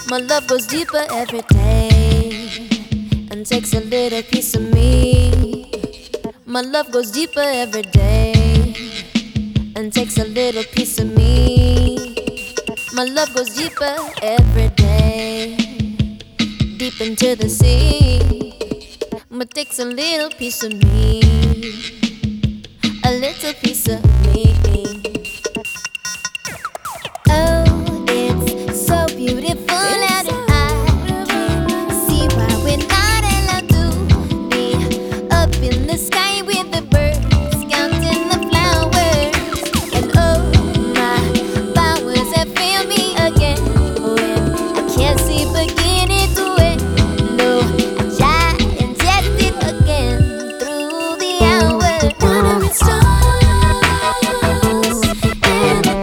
My love goes deeper every day and takes a little piece of me. My love goes deeper every day and takes a little piece of me. My love goes deeper every day, deep into the sea, but takes a little piece of me, a little piece of me. Oh, it's so beautiful that I can't see why we're not allowed to be up in the sky with the birds, counting the flowers. And oh, my powers have failed me again when I can't see beginning to end. No, I try and test it again through the hours. Wandering stars and the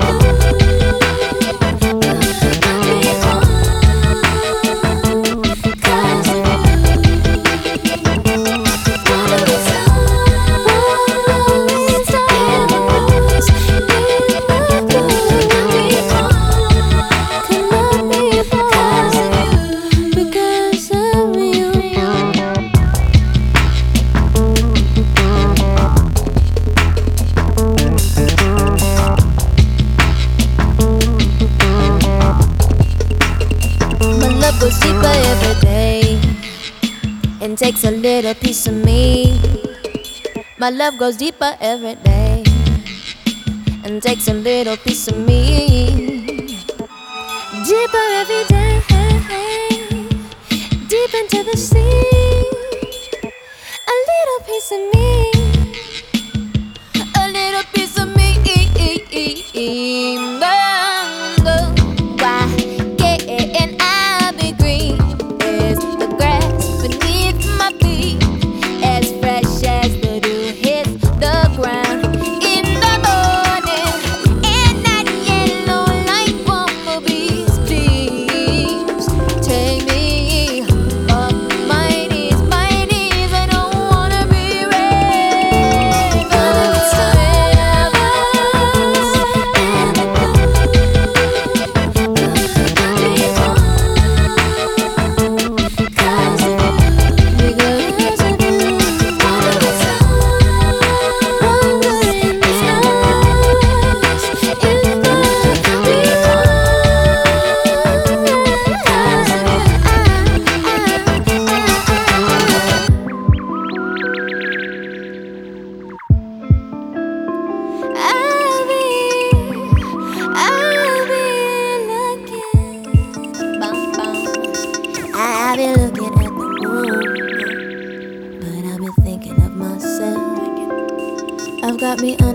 goes deeper every day and takes a little piece of me. My love goes deeper every day and takes a little piece of me. Deeper every day, deep into the sea. A little piece of me, a little piece of me. Why can't I be green? Is the grass beneath my feet as fresh as the dew hits the ground in the morning? And that yellow light bumblebees, please take me up my knees, my knees. I don't wanna be raised. I've been looking at the moon, but I've been thinking of myself. I've got me